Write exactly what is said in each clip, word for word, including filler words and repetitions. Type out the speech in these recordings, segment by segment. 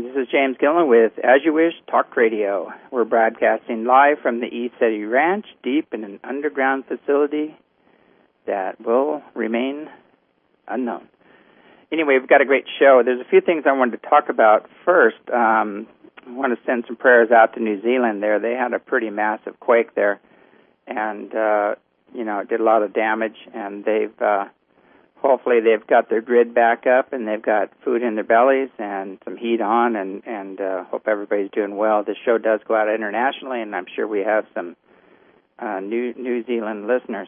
This is James Gillen with As You Wish Talk Radio. We're broadcasting live from the ECETI Ranch, deep in an underground facility that will remain unknown. Anyway, we've got a great show. There's a few things I wanted to talk about. First, um, I want to send some prayers out to New Zealand there. They had a pretty massive quake there, and, uh, you know, it did a lot of damage, and they've... Uh, Hopefully they've got their grid back up and they've got food in their bellies and some heat on, and, and uh, hope everybody's doing well. This show does go out internationally, and I'm sure we have some uh, New New Zealand listeners.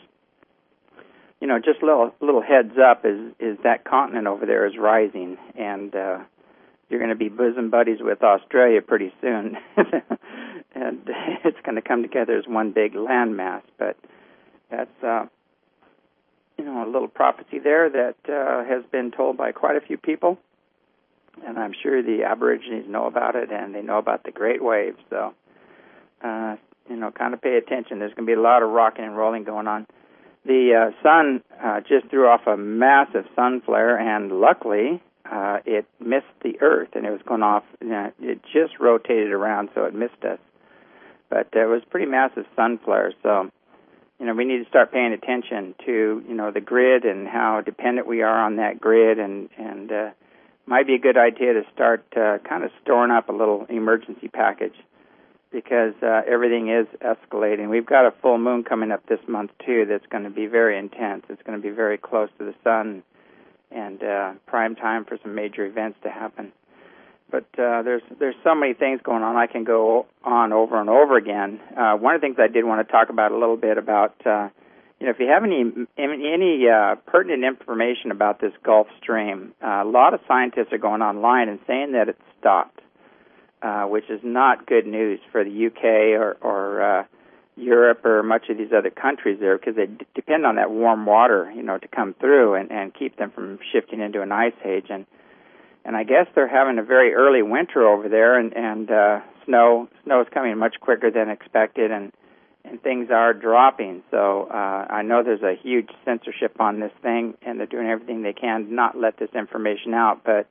You know, just a little, little heads up is, is that continent over there is rising, and uh, you're going to be bosom buddies with Australia pretty soon. And it's going to come together as one big landmass, but that's... Uh, You know, a little prophecy there that uh, has been told by quite a few people, and I'm sure the Aborigines know about it, and they know about the Great Waves. So, uh, you know, kind of pay attention. There's going to be a lot of rocking and rolling going on. The uh, sun uh, just threw off a massive sun flare, and luckily uh, it missed the Earth, and it was going off. You know, it just rotated around, so it missed us. But uh, it was a pretty massive sun flare, so... You know, we need to start paying attention to, you know, the grid and how dependent we are on that grid, and, and uh, might be a good idea to start uh, kind of storing up a little emergency package, because uh, everything is escalating. We've got a full moon coming up this month, too, that's going to be very intense. It's going to be very close to the sun, and uh, prime time for some major events to happen. But uh, there's there's so many things going on. I can go on over and over again. Uh, one of the things I did want to talk about a little bit about, uh, you know, if you have any any uh, pertinent information about this Gulf Stream, uh, a lot of scientists are going online and saying that it's stopped, uh, which is not good news for the U K or, or uh, Europe or much of these other countries there, because they d- depend on that warm water, you know, to come through and, and keep them from shifting into an ice age. And And I guess they're having a very early winter over there, and, and uh, snow snow is coming much quicker than expected, and, and things are dropping. So uh, I know there's a huge censorship on this thing, and they're doing everything they can to not let this information out. But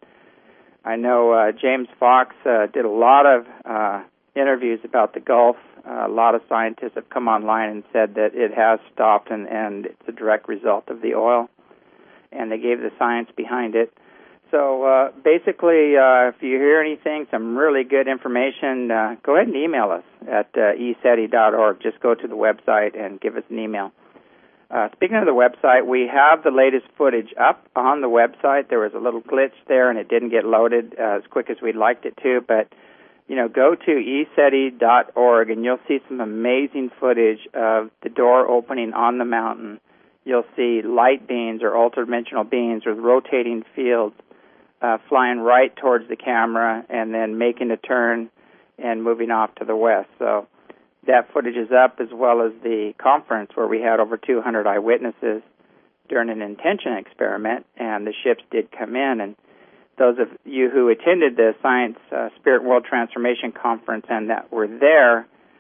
I know uh, James Fox uh, did a lot of uh, interviews about the Gulf. Uh, a lot of scientists have come online and said that it has stopped, and, and it's a direct result of the oil, and they gave the science behind it. So uh, basically, uh, if you hear anything, some really good information, uh, go ahead and email us at uh, e ceti dot org. Just go to the website and give us an email. Uh, speaking of the website, we have the latest footage up on the website. There was a little glitch there, and it didn't get loaded uh, as quick as we'd liked it to. But, you know, go to e ceti dot org, and you'll see some amazing footage of the door opening on the mountain. You'll see light beams or ultra-dimensional beams with rotating fields Uh, flying right towards the camera and then making a turn and moving off to the west. So that footage is up, as well as the conference where we had over two hundred eyewitnesses during an intention experiment, and the ships did come in. And those of you who attended the Science uh, Spirit World Transformation Conference and that were there,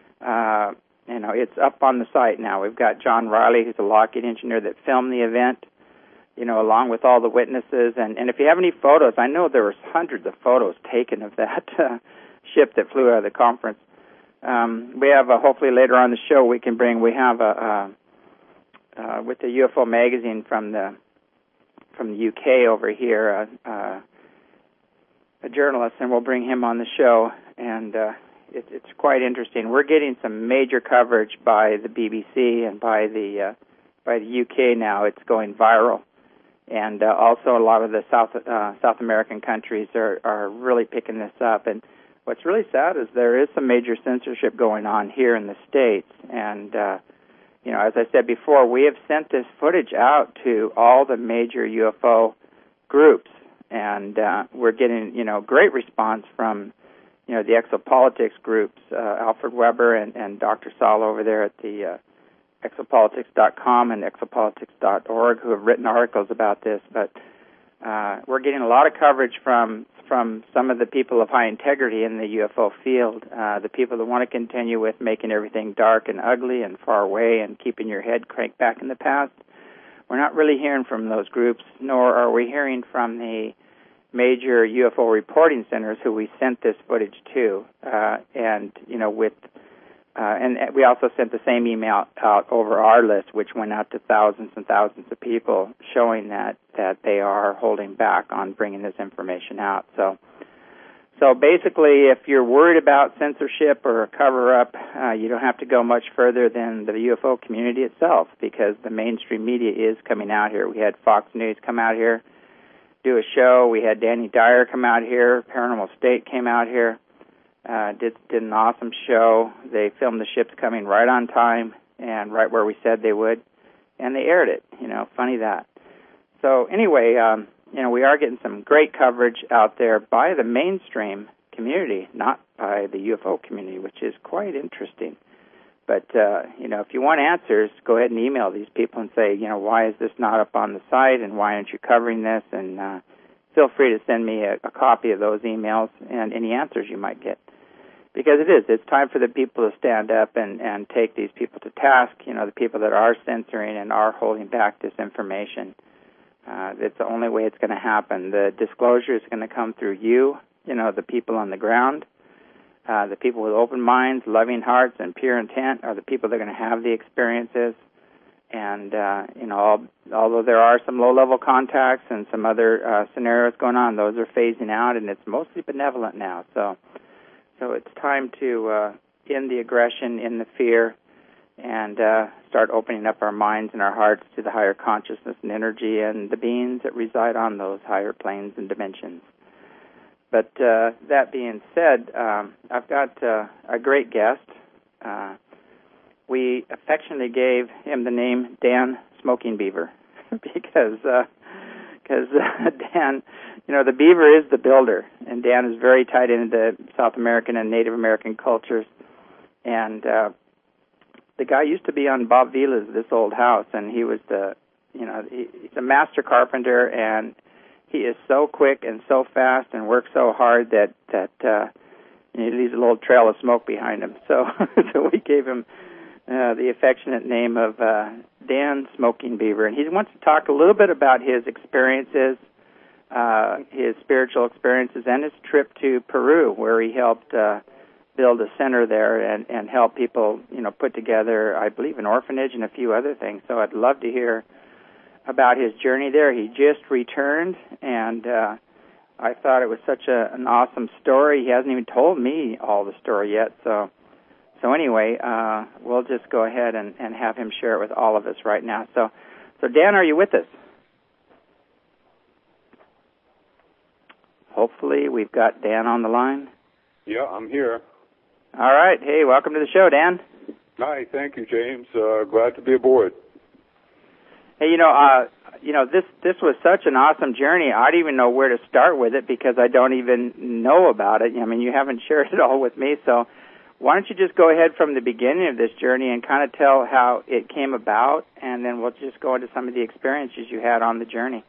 uh, you know, it's up on the site now. We've got John Riley, who's a Lockheed engineer that filmed the event, you know, along with all the witnesses. And, and if you have any photos, I know there were hundreds of photos taken of that uh, ship that flew out of the conference. Um, we have, a, hopefully later on the show, we can bring, we have, a, a, uh, with the U F O magazine from the from the U K over here, uh, uh, a journalist, and we'll bring him on the show. And uh, it, it's quite interesting. We're getting some major coverage by the B B C and by the uh, by the U K now. It's going viral. And uh, also a lot of the South uh, South American countries are, are really picking this up. And what's really sad is there is some major censorship going on here in the States. And, uh, you know, as I said before, we have sent this footage out to all the major U F O groups. And uh, we're getting, you know, great response from, you know, the exopolitics groups, uh, Alfred Weber and, and Doctor Saul over there at the uh, exopolitics dot com and exopolitics dot org, who have written articles about this. But uh, we're getting a lot of coverage from from some of the people of high integrity in the U F O field, uh, the people that want to continue with making everything dark and ugly and far away and keeping your head cranked back in the past. We're not really hearing from those groups, nor are we hearing from the major U F O reporting centers who we sent this footage to, uh, and you know, with uh, and we also sent the same email out over our list, which went out to thousands and thousands of people, showing that that they are holding back on bringing this information out. So. So basically, if you're worried about censorship or a cover-up, uh, you don't have to go much further than the U F O community itself, because the mainstream media is coming out here. We had Fox News come out here, do a show. We had Danny Dyer come out here. Paranormal State came out here, uh, did, did an awesome show. They filmed the ships coming right on time and right where we said they would, and they aired it. You know, funny that. So anyway, um, you know, we are getting some great coverage out there by the mainstream community, not by the U F O community, which is quite interesting. But, uh, you know, if you want answers, go ahead and email these people and say, you know, why is this not up on the site, and why aren't you covering this? And uh, feel free to send me a, a copy of those emails and any answers you might get. Because it is. It's time for the people to stand up and, and take these people to task, you know, the people that are censoring and are holding back this information. Uh, it's the only way it's going to happen. The disclosure is going to come through you, you know, the people on the ground. Uh, the people with open minds, loving hearts, and pure intent are the people that are going to have the experiences. And, uh, you know, all, although there are some low-level contacts and some other uh, scenarios going on, those are phasing out, and it's mostly benevolent now. So so it's time to uh, end the aggression, end the fear, and uh, start opening up our minds and our hearts to the higher consciousness and energy and the beings that reside on those higher planes and dimensions. But uh, that being said, um, I've got uh, a great guest. Uh, we affectionately gave him the name Dan Smoking Beaver because uh, cause, uh, Dan, you know, the beaver is the builder, and Dan is very tied into South American and Native American cultures. And uh, the guy used to be on Bob Vila's This Old House, and he was the, you know, he, he's a master carpenter, and he is so quick and so fast and works so hard that that uh, he leaves a little trail of smoke behind him. So, so we gave him uh, the affectionate name of uh, Dan Smoking Beaver, and he wants to talk a little bit about his experiences, uh, his spiritual experiences, and his trip to Peru, where he helped Uh, build a center there and, and help people, you know, put together, I believe, an orphanage and a few other things. So I'd love to hear about his journey there. He just returned, and uh, I thought it was such a, an awesome story. He hasn't even told me all the story yet. So so anyway, uh, we'll just go ahead and, and have him share it with all of us right now. So, so Dan, are you with us? Hopefully we've got Dan on the line. Yeah, I'm here. All right. Hey, welcome to the show, Dan. Hi, thank you, James. Uh, glad to be aboard. Hey, you know, uh, you know, this this was such an awesome journey. I don't even know where to start with it because I don't even know about it. I mean, you haven't shared it all with me. So why don't you just go ahead from the beginning of this journey and kind of tell how it came about, and then we'll just go into some of the experiences you had on the journey.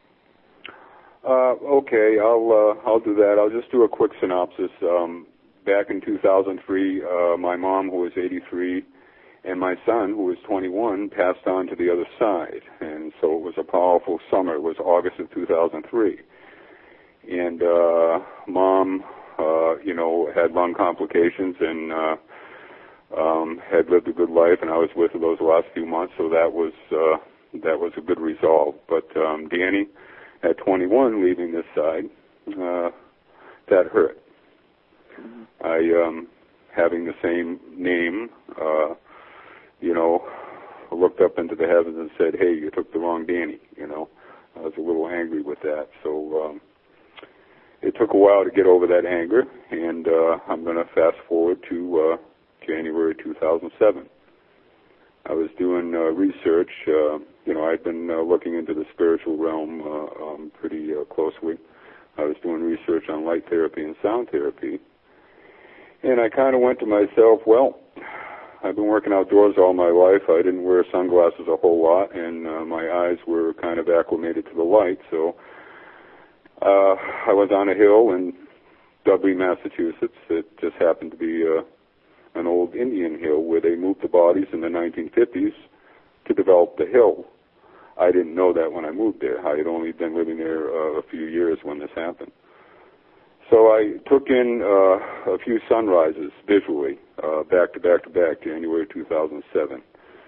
Uh, okay, I'll uh, I'll do that. I'll just do a quick synopsis. Um, back in two thousand three, uh, my mom, who was eighty-three, and my son, who was twenty-one, passed on to the other side. And so it was a powerful summer. It was August of two thousand three. And uh, Mom, uh, you know, had lung complications and uh, um, had lived a good life, and I was with her those last few months, so that was uh, that was a good resolve. But um, Danny, at twenty-one, leaving this side, uh, that hurt. I, um, having the same name, uh, you know, looked up into the heavens and said, hey, you took the wrong Danny, you know. I was a little angry with that. So um, it took a while to get over that anger, and uh, I'm going to fast forward to uh, January two thousand seven. I was doing uh, research. Uh, you know, I'd been uh, looking into the spiritual realm uh, um, pretty uh, closely. I was doing research on light therapy and sound therapy. And I kind of went to myself, well, I've been working outdoors all my life. I didn't wear sunglasses a whole lot, and uh, my eyes were kind of acclimated to the light. So uh, I was on a hill in Dudley, Massachusetts. It just happened to be uh, an old Indian hill where they moved the bodies in the nineteen fifties to develop the hill. I didn't know that when I moved there. I had only been living there uh, a few years when this happened. So I took in uh, a few sunrises visually, uh, back to back to back, January two thousand seven.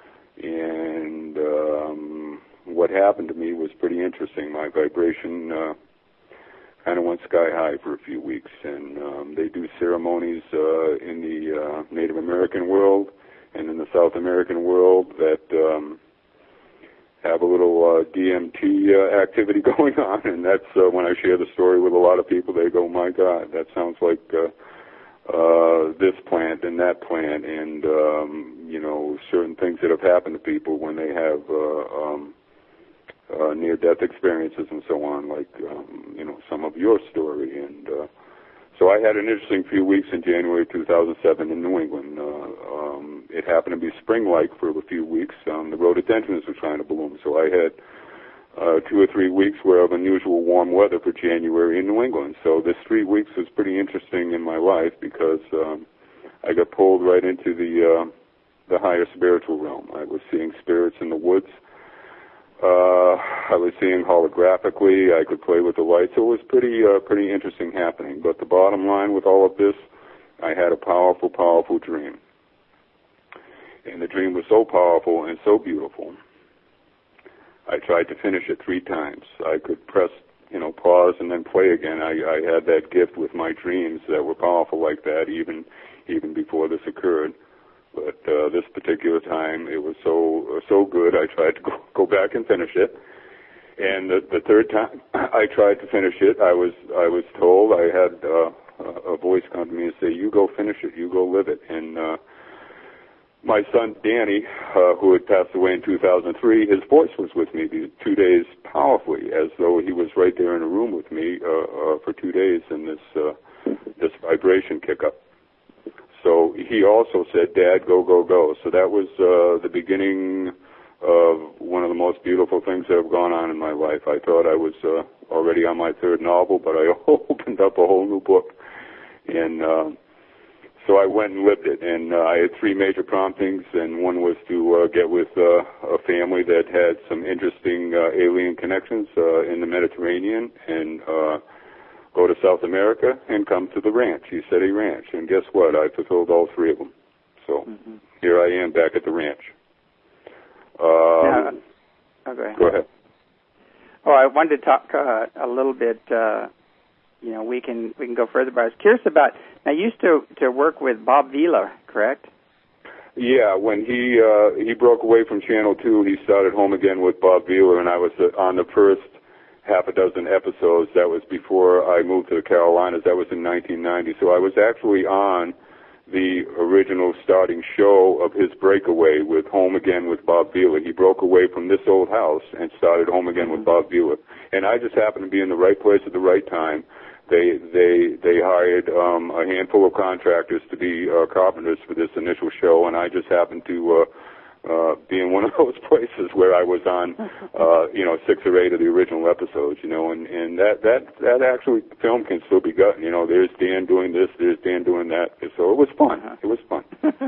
And um, what happened to me was pretty interesting. My vibration uh, kind of went sky high for a few weeks. And um, they do ceremonies uh, in the uh, Native American world and in the South American world that um, have a little uh, D M T uh, activity going on, and that's uh, when I share the story with a lot of people, they go, my God, that sounds like uh, uh, this plant and that plant, and, um, you know, certain things that have happened to people when they have uh, um, uh, near-death experiences and so on, like, um, you know, some of your story. And uh, so I had an interesting few weeks in January two thousand seven in New England. Uh, um, it happened to be spring-like for a few weeks. Um, the rhododendrons were trying to bloom, so I had uh, two or three weeks where of unusual warm weather for January in New England. So this three weeks was pretty interesting in my life because um, I got pulled right into the uh, the higher spiritual realm. I was seeing spirits in the woods. Uh, I was seeing holographically. I could play with the lights. So it was pretty, uh, pretty interesting happening. But the bottom line with all of this, I had a powerful, powerful dream. And the dream was so powerful and so beautiful. I tried to finish it three times. I could press, you know, pause and then play again. I, I had that gift with my dreams that were powerful like that, even, even before this occurred. But uh, this particular time, it was so uh, so good, I tried to go, go back and finish it. And the, the third time I tried to finish it, I was I was told, I had uh, a voice come to me and say, you go finish it, you go live it. And uh, my son, Danny, uh, who had passed away in two thousand three, his voice was with me these two days powerfully, as though he was right there in a room with me uh, uh, for two days in this, uh, this vibration kick-up. So he also said, Dad, go, go, go. So that was uh, the beginning of one of the most beautiful things that have gone on in my life. I thought I was uh, already on my third novel, but I opened up a whole new book. And uh, so I went and lived it. And uh, I had three major promptings, and one was to uh, get with uh, a family that had some interesting uh, alien connections uh, in the Mediterranean, and uh, go to South America and come to the ranch, ECETI Ranch. And guess what? I fulfilled all three of them. So mm-hmm. Here I am back at the ranch. Uh, now, oh, go ahead. Go ahead. Oh, I wanted to talk uh, a little bit. Uh, you know, we can we can go further, but I was curious about. Now, you used to to work with Bob Vila, correct? Yeah, when he uh, he broke away from Channel Two, he started Home Again with Bob Vila, and I was uh, on the first half a dozen episodes. That was before I moved to the Carolinas. That was in nineteen ninety. So I was actually on the original starting show of his breakaway with Home Again with Bob Vila. He broke away from this old house and started Home Again with Bob Vila. And I just happened to be in the right place at the right time. They they they hired um, a handful of contractors to be uh, carpenters for this initial show, and I just happened to uh, Uh, be in one of those places where I was on, uh, you know, six or eight of the original episodes, you know, and, and that, that, that actually, film can still be gotten, you know, there's Dan doing this, there's Dan doing that, so it was fun, it was fun.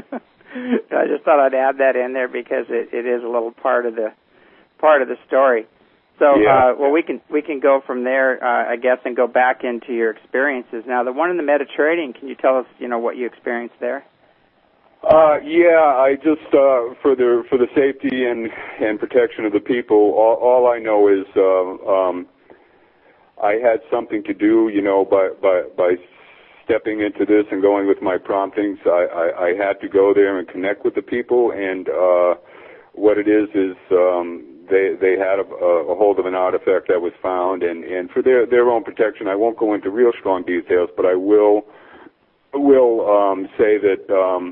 I just thought I'd add that in there because it, it is a little part of the, part of the story. So, yeah. uh, well, we can, we can go from there, uh, I guess, and go back into your experiences. Now, the one in the Mediterranean, can you tell us, you know, what you experienced there? Uh, yeah, I just, uh, for the, for the safety and, and protection of the people, all, all I know is, uh, um, I had something to do, you know, by, by, by stepping into this and going with my promptings. I, I, I had to go there and connect with the people, and, uh, what it is is, um, they, they had a, a hold of an artifact that was found, and, and for their, their own protection, I won't go into real strong details, but I will, will, um, say that, um,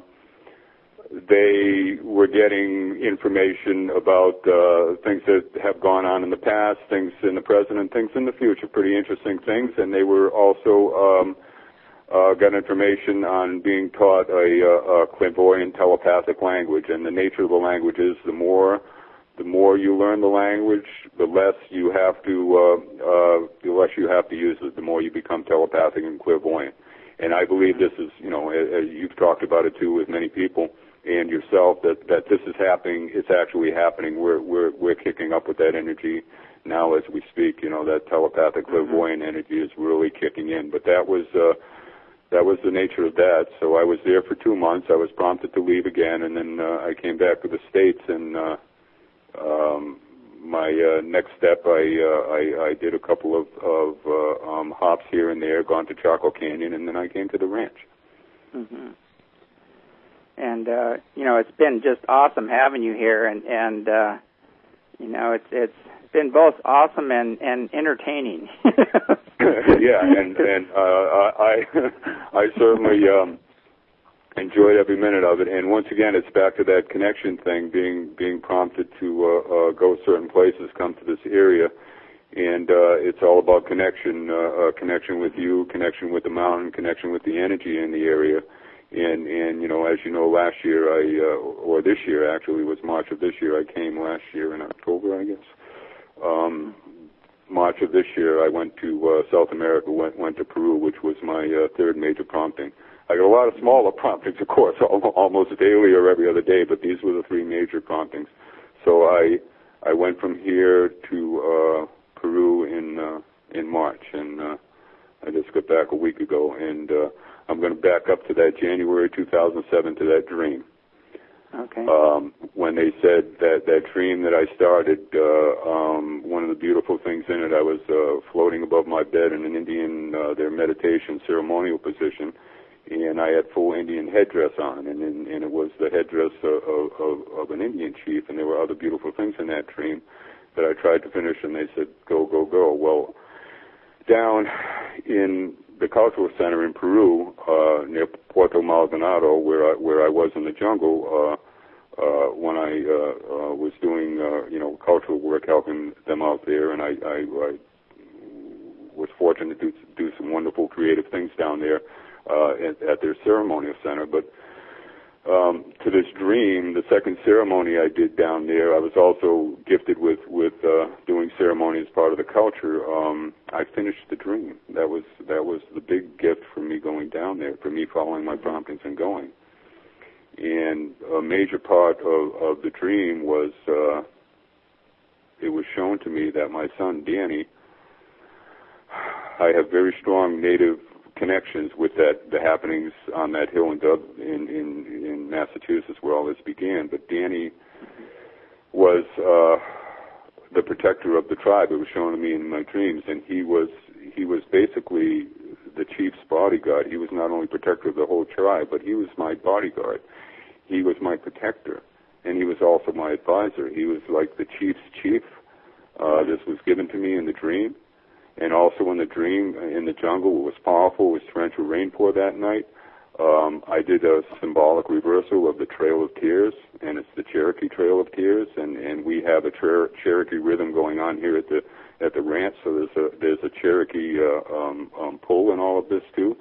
they were getting information about uh, things that have gone on in the past, things in the present, and things in the future, pretty interesting things. And they were also um, uh, got information on being taught a, a clairvoyant telepathic language. And the nature of the language is the more the more you learn the language, the less you have to uh, uh, the less you have to use it, the more you become telepathic and clairvoyant. And I believe this is, you know, as you've talked about it too with many people, and yourself that, that this is happening. It's actually happening. We're we're we're kicking up with that energy now as we speak. You know, that telepathic clairvoyant mm-hmm. energy is really kicking in. But that was uh, that was the nature of that. So I was there for two months. I was prompted to leave again, and then uh, I came back to the States. And uh, um, my uh, next step, I, uh, I I did a couple of of uh, um, hops here and there, gone to Chaco Canyon, and then I came to the ranch. Mm-hmm. And, uh, you know, it's been just awesome having you here, and, and uh, you know, it's it's been both awesome and, and entertaining. Yeah, and, and uh, I I certainly um, enjoyed every minute of it. And once again, it's back to that connection thing, being being prompted to uh, uh, go certain places, come to this area. And uh, it's all about connection, uh, uh, connection with you, connection with the mountain, connection with the energy in the area. And, and you know, as you know, last year, I uh, or this year, actually, it was March of this year. I came last year in October, I guess. Um, March of this year, I went to uh, South America, went, went to Peru, which was my uh, third major prompting. I got a lot of smaller promptings, of course, almost daily or every other day, but these were the three major promptings. So I I went from here to uh, Peru in uh, in March, and uh, I just got back a week ago, and uh, I'm going to back up to that January two thousand seven, to that dream. Okay. Um, when they said that that dream that I started, uh, um, one of the beautiful things in it, I was uh, floating above my bed in an Indian, uh, their meditation ceremonial position, and I had full Indian headdress on, and and, and it was the headdress of, of, of an Indian chief, and there were other beautiful things in that dream that I tried to finish, and they said, go, go, go. Well, down in the cultural center in Peru, uh, near Puerto Maldonado, where I, where I was in the jungle, uh, uh, when I uh, uh, was doing, uh, you know, cultural work, helping them out there, and I, I, I was fortunate to do, do some wonderful creative things down there uh, at, at their ceremonial center. But um, to this dream, the second ceremony I did down there, I was also gifted with with uh, doing ceremony as part of the culture. Um, I finished the dream. That was that was the big gift for me going down there, for me following my promptings and going. And a major part of, of the dream was uh, it was shown to me that my son Danny, I have very strong native connections with that, the happenings on that hill in, Dub, in, in, in Massachusetts where all this began. But Danny was uh, the protector of the tribe. It was shown to me in my dreams, and he was he was basically the chief's bodyguard. He was not only protector of the whole tribe, but he was my bodyguard. He was my protector, and he was also my advisor. He was like the chief's chief. Uh, this was given to me in the dream. And also in the dream, in the jungle, it was powerful. It was torrential rainpour that night. Um, I did a symbolic reversal of the Trail of Tears, and it's the Cherokee Trail of Tears, and, and we have a Cher- Cherokee rhythm going on here at the at the ranch. So there's a there's a Cherokee uh, um, um, pull in all of this too.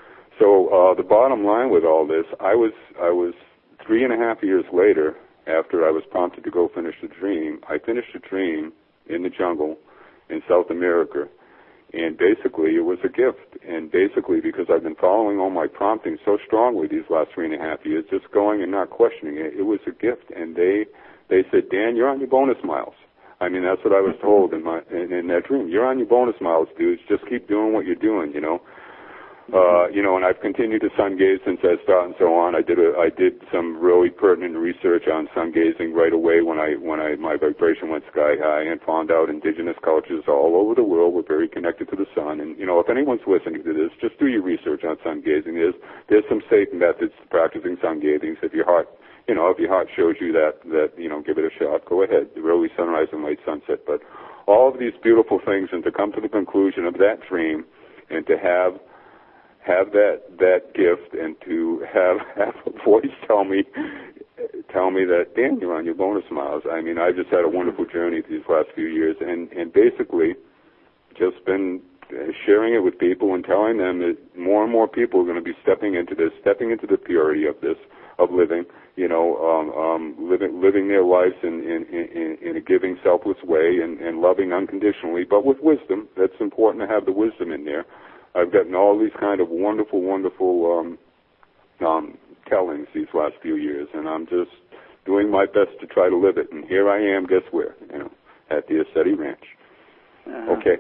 So uh, the bottom line with all this, I was I was three and a half years later, after I was prompted to go finish the dream. I finished the dream in the jungle in South America. And basically, it was a gift. And basically, because I've been following all my promptings so strongly these last three and a half years, just going and not questioning it, it was a gift. And they they said, Dan, you're on your bonus miles. I mean, that's what I was told in my in, in that dream. You're on your bonus miles, dudes. Just keep doing what you're doing, you know. Uh, you know, and I've continued to sun gaze since I started and so on. I did a, I did some really pertinent research on sun gazing right away when I when I my vibration went sky high, and found out indigenous cultures all over the world were very connected to the sun. And you know, if anyone's listening to this, just do your research on sun gazing. There's there's some safe methods to practicing sun gazing. So if your heart, you know, if your heart shows you that that you know, give it a shot. Go ahead. The early sunrise and late sunset. But all of these beautiful things, and to come to the conclusion of that dream, and to have have that that gift, and to have have a voice tell me tell me that, Dan, you're on your bonus miles. I mean, I've just had a wonderful journey these last few years, and and basically just been sharing it with people and telling them that more and more people are going to be stepping into this, stepping into the purity of this, of living, you know, um, um, living living their lives in in, in, in a giving, selfless way, and, and loving unconditionally, but with wisdom. That's important to have the wisdom in there. I've gotten all these kind of wonderful, wonderful um, um, tellings these last few years, and I'm just doing my best to try to live it. And here I am, guess where? You know, at the Assetti Ranch. Uh, okay.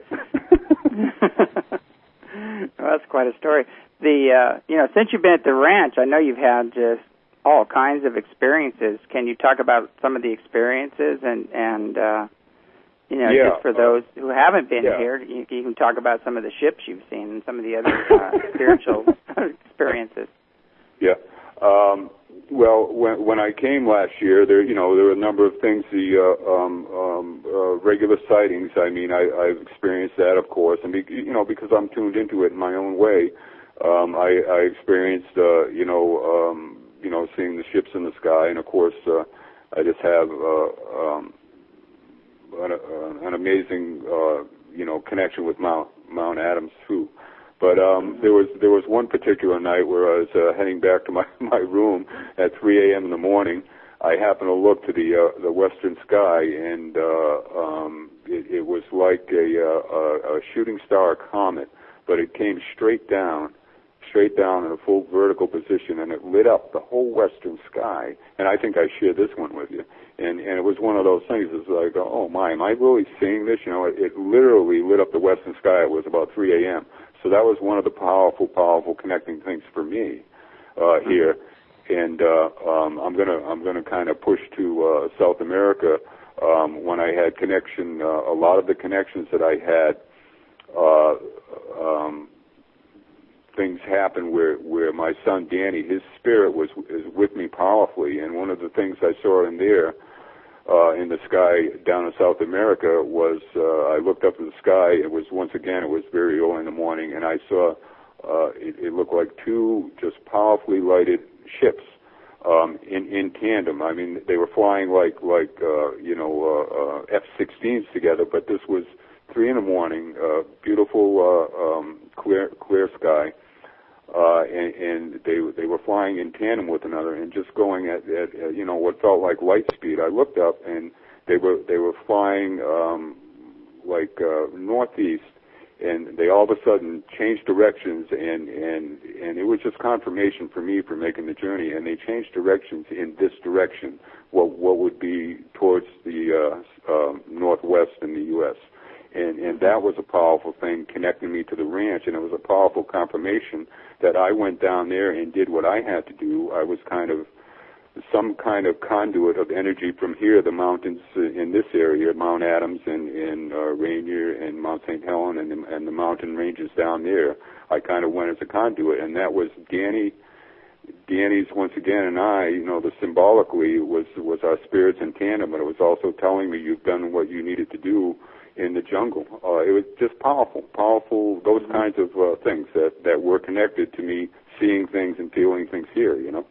Well, that's quite a story. The uh, you know, since you've been at the ranch, I know you've had just all kinds of experiences. Can you talk about some of the experiences and and uh, you know, yeah, just for those uh, who haven't been yeah. here, you, you can talk about some of the ships you've seen and some of the other uh, spiritual experiences. Yeah. Um, well, when when I came last year, there you know there were a number of things. The uh, um, um, uh, regular sightings. I mean, I, I've experienced that, of course, and be, you know because I'm tuned into it in my own way. Um, I, I experienced uh, you know um, you know seeing the ships in the sky, and of course uh, I just have uh, um, an, uh, an amazing uh, you know connection with Mount Mount Adams too. But um, there was there was one particular night where I was uh, heading back to my, my room at three a.m. in the morning. I happened to look to the uh, the western sky, and uh, um, it, it was like a, uh, a shooting star comet, but it came straight down, straight down in a full vertical position, and it lit up the whole western sky. And I think I shared this one with you. And and it was one of those things. It's like, oh my, am I really seeing this? You know, it, it literally lit up the western sky. It was about three a.m. So that was one of the powerful, powerful connecting things for me uh, here. And uh, um, I'm gonna I'm gonna kind of push to uh, South America. Um, when I had connection, uh, a lot of the connections that I had, uh, um, things happened where where my son Danny, his spirit was is with me powerfully. And one of the things I saw in there. Uh, in the sky down in South America was, uh, I looked up in the sky, it was, once again, it was very early in the morning, and I saw, uh, it, it looked like two just powerfully lighted ships, um, in, in tandem. I mean, they were flying like, like, uh, you know, uh, uh, F sixteens together, but this was three in the morning, uh, beautiful, uh, um, clear, clear sky. Uh, and, and they they were flying in tandem with another and just going at, at, at you know what felt like light speed. I looked up and they were they were flying um, like uh, northeast, and they all of a sudden changed directions, and and and it was just confirmation for me for making the journey. And they changed directions in this direction, what what would be towards the uh, uh, northwest in the U S And, and that was a powerful thing connecting me to the ranch, and it was a powerful confirmation that I went down there and did what I had to do. I was kind of some kind of conduit of energy from here, the mountains in this area, Mount Adams and, and uh, Rainier and Mount Saint Helens and, and the mountain ranges down there. I kind of went as a conduit, and that was Danny. Danny's once again, and I, you know, the symbolically was was our spirits in tandem, but it was also telling me you've done what you needed to do in the jungle. Uh, it was just powerful, powerful, those mm-hmm. kinds of uh, things that, that were connected to me seeing things and feeling things here, you know.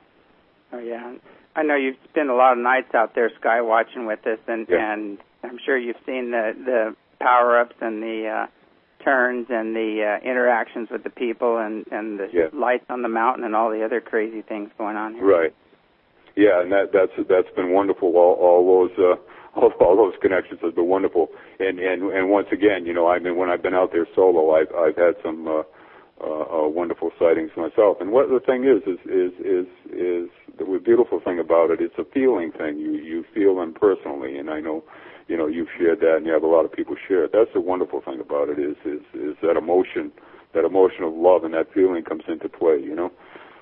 Oh, yeah. I know you've spent a lot of nights out there sky watching with us, and, yeah. and I'm sure you've seen the, the power-ups and the uh, turns and the uh, interactions with the people and, and the yeah. lights on the mountain and all the other crazy things going on here. Right. Yeah, and that, that's that's been wonderful, all, all those... Uh, All, all those connections have been wonderful, and and and once again, you know, I mean, when I've been out there solo, I've I've had some uh, uh, uh, wonderful sightings myself. And what the thing is is is is is the beautiful thing about it. It's a feeling thing. You you feel them personally, and I know, you know, you've shared that, and you have a lot of people share it. That's the wonderful thing about it. Is is is that emotion, that emotion of love, and that feeling comes into play. You know.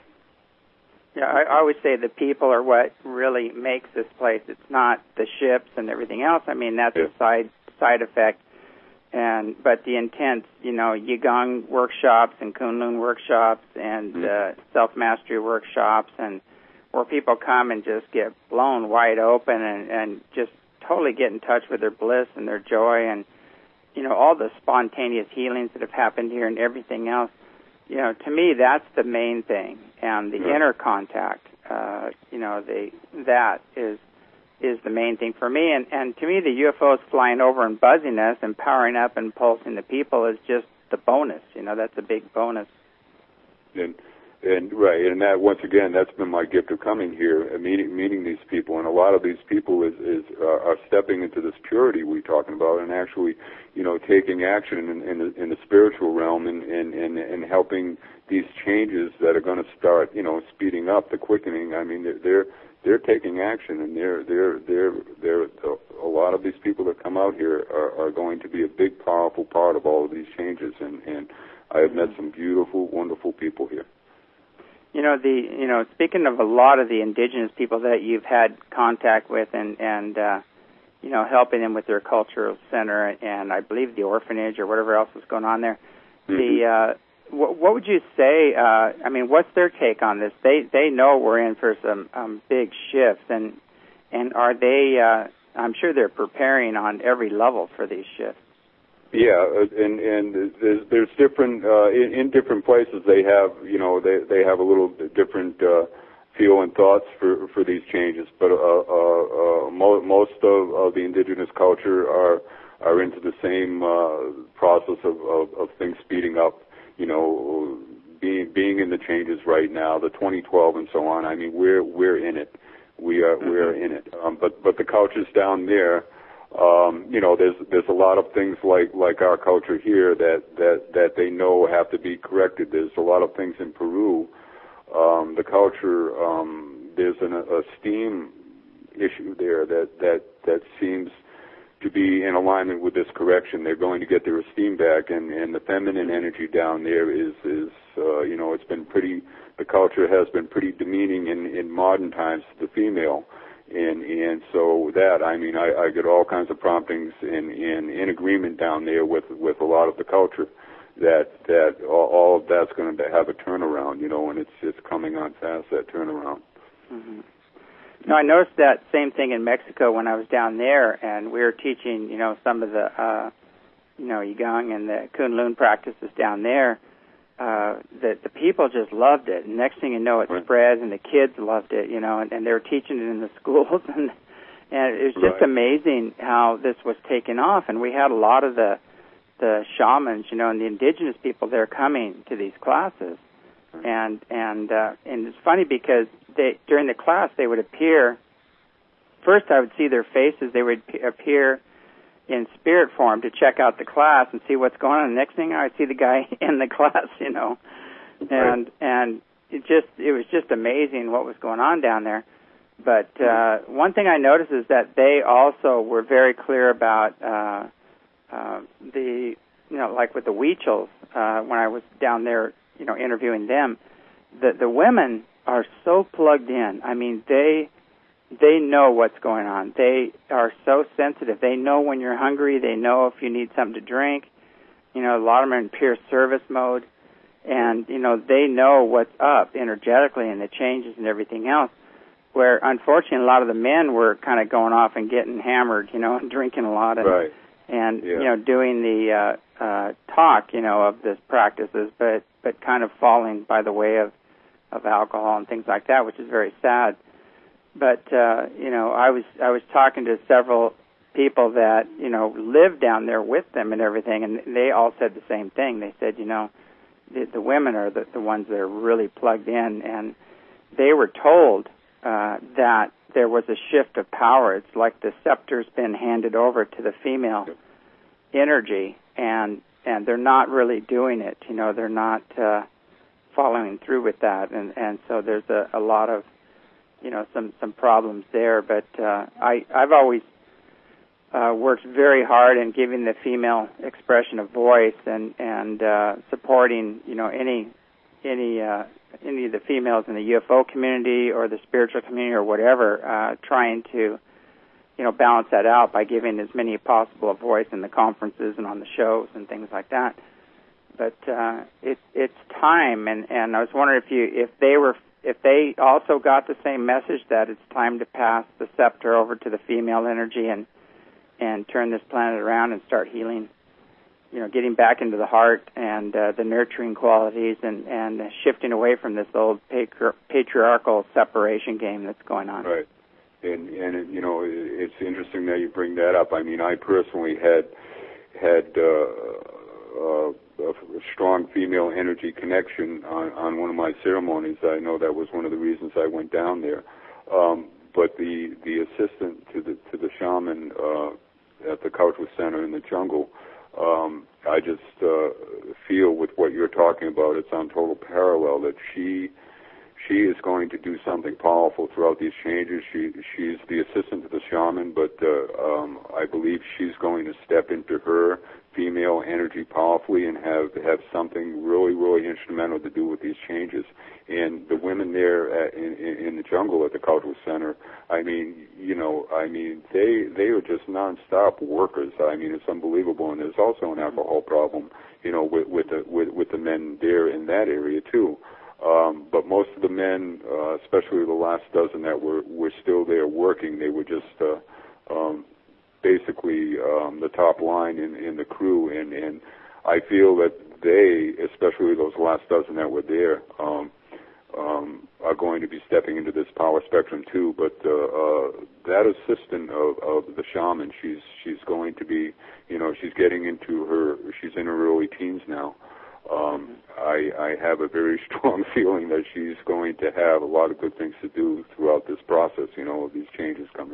Yeah, I always say the people are what really makes this place. It's not the ships and everything else. I mean, that's yeah. a side side effect. And but the intense, you know, Yigong workshops and Kunlun workshops and mm-hmm. uh, self-mastery workshops, and where people come and just get blown wide open and, and just totally get in touch with their bliss and their joy, and, you know, all the spontaneous healings that have happened here and everything else. You know, to me, that's the main thing, and the yeah. inner contact. Uh, you know, the that is is the main thing for me. And, and to me, the U F Os flying over and buzzing us and powering up and pulsing the people is just the bonus. You know, that's a big bonus. And and right, and that once again, that's been my gift of coming here, and meeting meeting these people. And a lot of these people is is uh, are stepping into this purity we're talking about, and actually, you know, taking action in, in the in the spiritual realm, and and and, and helping these changes that are going to start, you know, speeding up, the quickening. I mean, they're they're, they're taking action, and they're they're they're they're a lot of these people that come out here are, are going to be a big, powerful part of all of these changes. And and I have met some beautiful, wonderful people here. You know, the you know, speaking of a lot of the indigenous people that you've had contact with, and and uh, you know, helping them with their cultural center, and I believe the orphanage or whatever else was going on there. Mm-hmm. The uh, what, what would you say? Uh, I mean, what's their take on this? They they know we're in for some um, big shifts, and and are they? Uh, I'm sure they're preparing on every level for these shifts. Yeah, and and there's there's different uh, in, in different places they have you know they they have a little different uh, feel and thoughts for for these changes, but uh, uh, uh, mo- most of, of the indigenous culture are are into the same uh, process of, of, of things speeding up. You know, being being in the changes right now, the twenty twelve and so on. I mean, we're we're in it. We are mm-hmm. we're in it. Um, but but the cultures down there. Um, you know, there's there's a lot of things like, like our culture here that, that, that they know have to be corrected. There's a lot of things in Peru. Um, the culture, um, there's an esteem issue there that, that, that seems to be in alignment with this correction. They're going to get their esteem back, and, and the feminine energy down there is, is uh, you know, it's been pretty, the culture has been pretty demeaning in, in modern times to the female. And and so that, I mean, I, I get all kinds of promptings in, in, in agreement down there with with a lot of the culture that that all, all of that's going to have a turnaround, you know, and it's it's coming on fast, that turnaround. Mm-hmm. No, I noticed that same thing in Mexico when I was down there, and we were teaching, you know, some of the, uh, you know, Yigong and the Kunlun practices down there. Uh, the, the people just loved it. And next thing you know, it right. spread, and the kids loved it, you know, and, and they were teaching it in the schools. And, and it was just right. amazing how this was taken off. And we had a lot of the the shamans, you know, and the indigenous people there coming to these classes. Right. And and uh, and it's funny because they during the class they would appear, first I would see their faces, they would p- appear in spirit form to check out the class and see what's going on. The next thing I'd see the guy in the class, you know, and right. and it just it was just amazing what was going on down there. But uh, one thing I noticed is that they also were very clear about uh, uh, the you know like with the Huichols uh, when I was down there, you know, interviewing them. The the women are so plugged in. I mean, they. They know what's going on. They are so sensitive. They know when you're hungry. They know if you need something to drink. You know, a lot of them are in pure service mode. And, you know, they know what's up energetically and the changes and everything else. Where, unfortunately, a lot of the men were kind of going off and getting hammered, you know, and drinking a lot. And, right. and yeah. you know, doing the uh, uh, talk, you know, of this practices, but, but kind of falling by the way of, of alcohol and things like that, which is very sad. But, uh, you know, I was I was talking to several people that, you know, live down there with them and everything, and they all said the same thing. They said, you know, the, the women are the, the ones that are really plugged in, and they were told uh, that there was a shift of power. It's like the scepter's been handed over to the female energy, and and they're not really doing it. You know, they're not uh, following through with that, and, and so there's a, a lot of you know, some, some problems there, but uh, I, I've always uh, worked very hard in giving the female expression of voice and, and uh, supporting, you know, any any uh, any of the females in the U F O community or the spiritual community or whatever, uh, trying to, you know, balance that out by giving as many as possible a voice in the conferences and on the shows and things like that. But uh, it, it's time, and, and I was wondering if you if they were if they also got the same message that it's time to pass the scepter over to the female energy and and turn this planet around and start healing, you know, getting back into the heart and uh, the nurturing qualities and, and shifting away from this old patri- patriarchal separation game that's going on. Right. And, and it, you know, it's interesting that you bring that up. I mean, I personally had had uh, uh, a strong female energy connection on, on one of my ceremonies. I know that was one of the reasons I went down there. Um, but the the assistant to the to the shaman uh, at the Cultural Center in the jungle, um, I just uh, feel with what you're talking about, it's on total parallel, that she she is going to do something powerful throughout these changes. She she's the assistant to the shaman, but uh, um, I believe she's going to step into her female energy powerfully and have have something really, really instrumental to do with these changes. And the women there at, in, in the jungle at the Cultural Center, I mean, you know, I mean, they they are just nonstop workers. I mean, it's unbelievable. And there's also an alcohol problem, you know, with with the with, with the men there in that area too. Um, but most of the men, uh, especially the last dozen that were were still there working, they were just uh, um, basically um, the top line in, in the crew, and, and I feel that they, especially those last dozen that were there, um, um, are going to be stepping into this power spectrum too. But uh, uh, that assistant of, of the shaman, she's she's going to be, you know, she's getting into her, she's in her early teens now. Um, I, I have a very strong feeling that she's going to have a lot of good things to do throughout this process, you know, of these changes coming.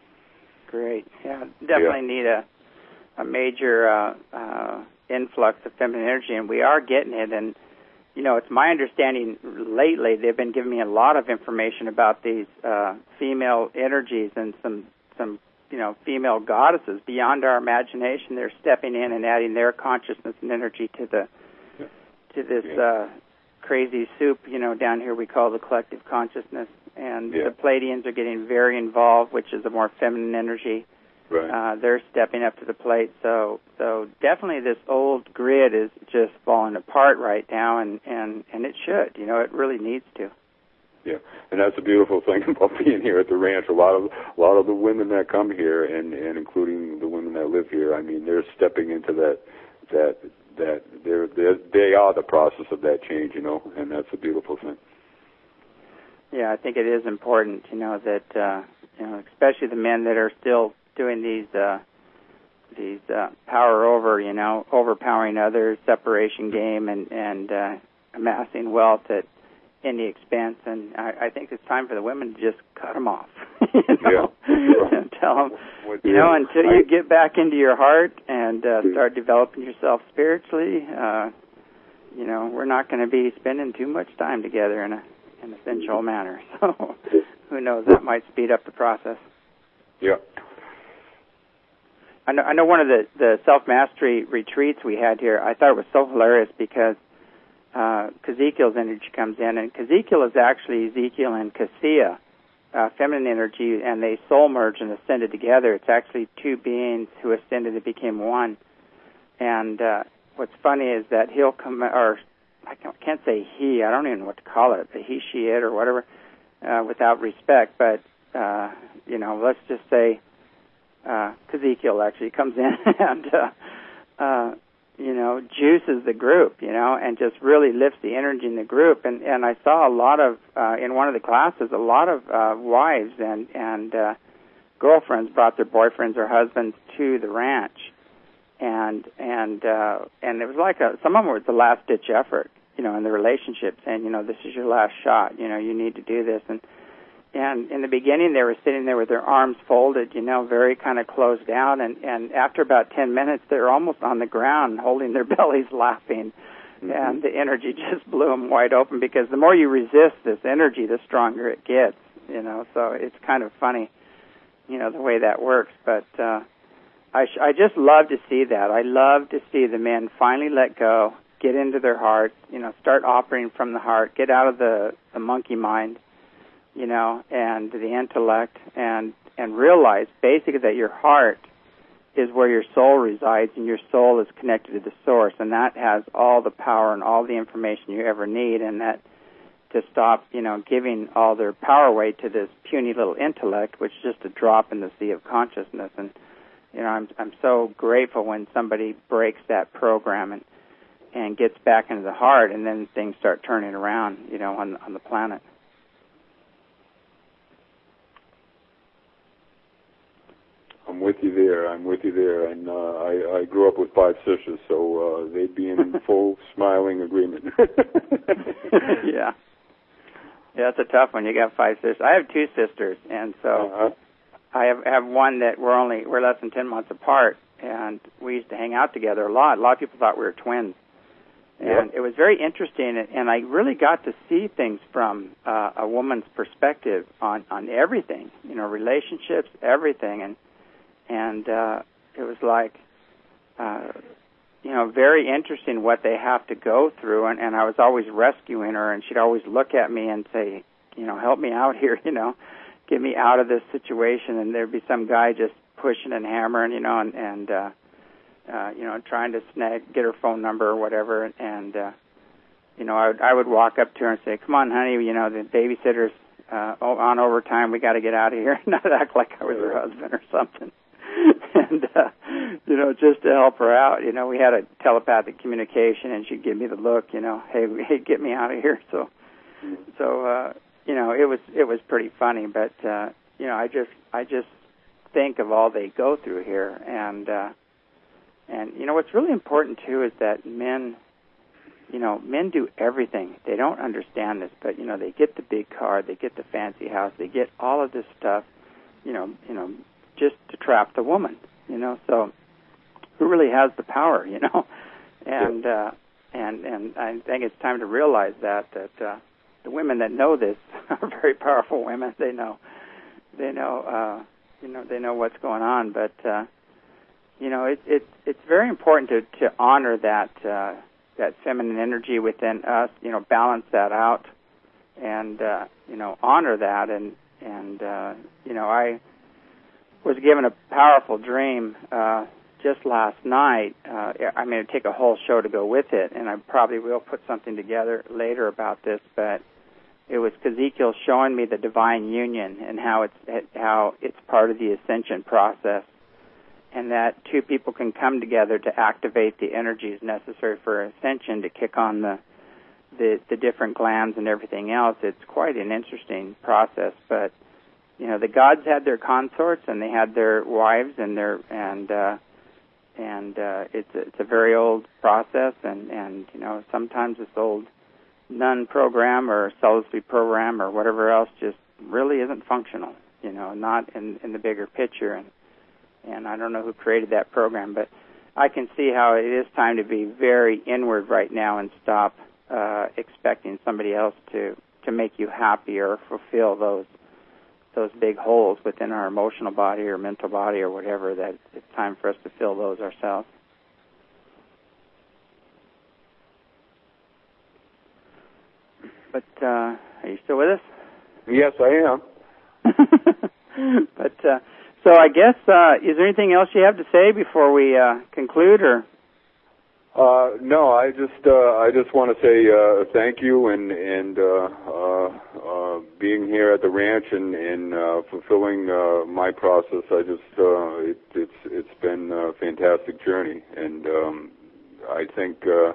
Great. Yeah, definitely yeah. need a a major uh, uh, influx of feminine energy, and we are getting it. And, you know, it's my understanding lately they've been giving me a lot of information about these uh, female energies and some, some, you know, female goddesses beyond our imagination. They're stepping in and adding their consciousness and energy to the yeah. to this yeah. uh, crazy soup, you know, down here we call the collective consciousness. And yeah. the Pleiadians are getting very involved, which is a more feminine energy. Right. Uh, they're stepping up to the plate. So, so definitely this old grid is just falling apart right now, and, and, and it should. You know, it really needs to. Yeah, and that's a beautiful thing about being here at the ranch. A lot of a lot of the women that come here, and, and including the women that live here, I mean, they're stepping into that that that they're, they're they are the process of that change. You know, and that's a beautiful thing. Yeah, I think it is important, you know, that, uh, you know, especially the men that are still doing these, uh, these, uh, power over, you know, overpowering others, separation game, and, and, uh, amassing wealth at any expense. And I, I think it's time for the women to just cut them off, you know, yeah, sure. and tell them, you know, until you get back into your heart and, uh, start developing yourself spiritually, uh, you know, we're not going to be spending too much time together in a, in a sensual manner. So who knows, that might speed up the process. Yeah. I know, I know one of the, the self-mastery retreats we had here, I thought it was so hilarious because uh, Ezekiel's energy comes in, and Ezekiel is actually Ezekiel and Cassia, uh, feminine energy, and they soul merged and ascended together. It's actually two beings who ascended and became one. And uh, what's funny is that he'll come, or I can't say he, I don't even know what to call it, the he, she, it, or whatever, uh, without respect, but, uh, you know, let's just say uh, Ezekiel actually comes in and, uh, uh, you know, juices the group, you know, and just really lifts the energy in the group. And, and I saw a lot of, uh, in one of the classes, a lot of uh, wives and, and uh, girlfriends brought their boyfriends or husbands to the ranch. And and uh, and it was like a, some of them were the last ditch effort, you know, in the relationship, saying, you know, this is your last shot, you know, you need to do this. And and in the beginning, they were sitting there with their arms folded, you know, very kind of closed down. And and after about ten minutes, they were almost on the ground, holding their bellies, laughing. Mm-hmm. And the energy just blew them wide open, because the more you resist this energy, the stronger it gets, you know. So it's kind of funny, you know, the way that works, but. Uh, I, sh- I just love to see that. I love to see the men finally let go, get into their heart, you know, start operating from the heart, get out of the, the monkey mind, you know, and the intellect, and, and realize basically that your heart is where your soul resides, and your soul is connected to the source, and that has all the power and all the information you ever need, and that to stop, you know, giving all their power away to this puny little intellect, which is just a drop in the sea of consciousness. And you know, I'm I'm so grateful when somebody breaks that program and and gets back into the heart, and then things start turning around, you know, on on the planet. I'm with you there. I'm with you there. And uh, I I grew up with five sisters, so uh, they'd be in full smiling agreement. Yeah. Yeah, it's a tough one. You got five sisters. I have two sisters, and so. Uh-huh. I have, have one that we're only we're less than ten months apart, and we used to hang out together a lot. A lot of people thought we were twins, And yep. it was very interesting, and I really got to see things from uh, a woman's perspective on, on everything, you know, relationships, everything. And and uh, it was like, uh, you know, very interesting what they have to go through. And, and I was always rescuing her, and she'd always look at me and say, you know, help me out here, you know, get me out of this situation. And there'd be some guy just pushing and hammering, you know, and, and uh, uh, you know, trying to snag, get her phone number or whatever. And, uh, you know, I would, I would walk up to her and say, come on, honey, you know, the babysitter's uh, on overtime. We got to get out of here. Not act like I was her husband or something. And, uh, you know, just to help her out, you know, we had a telepathic communication, and she'd give me the look, you know, hey, hey, get me out of here. So, so, uh, you know, it was, it was pretty funny, but, uh, you know, I just, I just think of all they go through here. And, uh, and, you know, what's really important too is that men, you know, men do everything. They don't understand this, but, you know, they get the big car, they get the fancy house, they get all of this stuff, you know, you know, just to trap the woman, you know. So who really has the power, you know? And uh, and and I think it's time to realize that that uh, the women that know this are very powerful women. They know, they know, uh, you know, they know what's going on. But uh, you know, it, it it's very important to to honor that uh, that feminine energy within us. You know, balance that out, and uh, you know, honor that. And and uh, you know, I was given a powerful dream uh, just last night. Uh, I mean, it'd take a whole show to go with it, and I probably will put something together later about this. But it was Ezekiel showing me the divine union and how it's how it's part of the ascension process, and that two people can come together to activate the energies necessary for ascension to kick on the the, the different glands and everything else. It's quite an interesting process, but. You know, the gods had their consorts and they had their wives and their and uh, and uh, it's a, it's a very old process, and, and you know, sometimes this old nun program or celibacy program or whatever else just really isn't functional. You know, not in, in the bigger picture, and and I don't know who created that program, but I can see how it is time to be very inward right now and stop uh, expecting somebody else to to make you happy or fulfill those. those big holes within our emotional body or mental body or whatever, that it's time for us to fill those ourselves. But uh, are you still with us? Yes, I am. But uh, so I guess, uh, is there anything else you have to say before we uh, conclude, or? Uh, no, I just uh, I just want to say uh, thank you and and uh, uh, uh, being here at the ranch and, and uh, fulfilling uh, my process. I just uh, it, it's it's been a fantastic journey, and um, I think uh,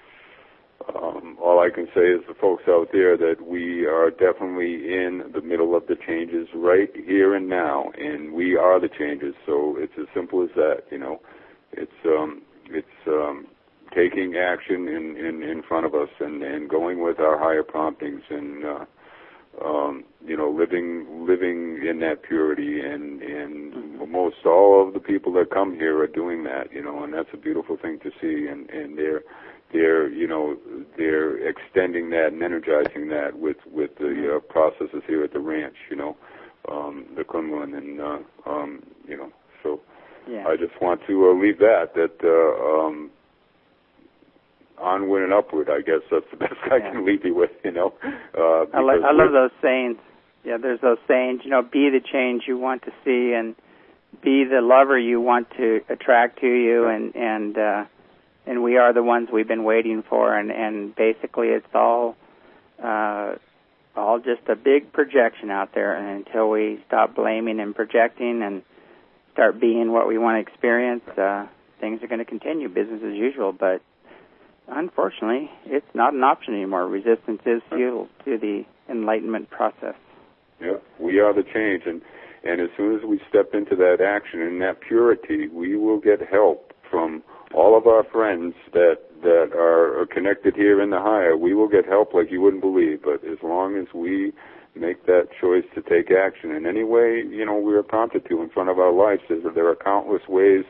um, all I can say is the folks out there that we are definitely in the middle of the changes right here and now, and we are the changes. So it's as simple as that. You know, it's um, it's um, taking action in, in, in front of us and, and going with our higher promptings and, uh, um, you know, living living in that purity. And, and mm-hmm. most all of the people that come here are doing that, you know, and that's a beautiful thing to see. And, and they're, they're, you know, they're extending that and energizing that with, with the uh, processes here at the ranch, you know, um, the Kunlun and, uh, um, you know, so yeah. I just want to uh, leave that, that, uh, um, onward and upward, I guess that's the best I yeah. can leave you with, you know. Uh, I, lo- I love those sayings. Yeah, there's those sayings, you know, be the change you want to see and be the lover you want to attract to you, and and uh, and we are the ones we've been waiting for, and, and basically it's all uh, all just a big projection out there, and until we stop blaming and projecting and start being what we want to experience, uh, things are going to continue, business as usual, but unfortunately, it's not an option anymore. Resistance is fuel to the enlightenment process. Yeah, we are the change, and, and as soon as we step into that action and that purity, we will get help from all of our friends that, that are, are connected here in the higher. We will get help like you wouldn't believe, but as long as we make that choice to take action in any way, you know, we are prompted to in front of our lives, there are countless ways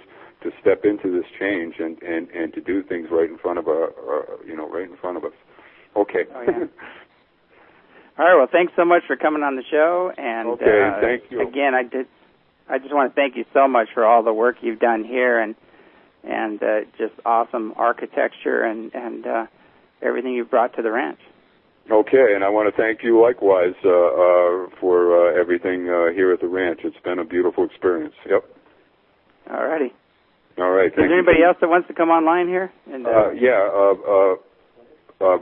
to step into this change and, and, and to do things right in front of our, our you know, right in front of us. Okay. Oh, yeah. All right. Well, thanks so much for coming on the show. And okay, uh, thank you. Again, I did. I just want to thank you so much for all the work you've done here and and uh, just awesome architecture and and uh, everything you've brought to the ranch. Okay, and I want to thank you likewise uh, uh, for uh, everything uh, here at the ranch. It's been a beautiful experience. Yep. All righty. All right. Is there you. anybody else that wants to come online here? And, uh, uh, yeah. Uh, uh, uh,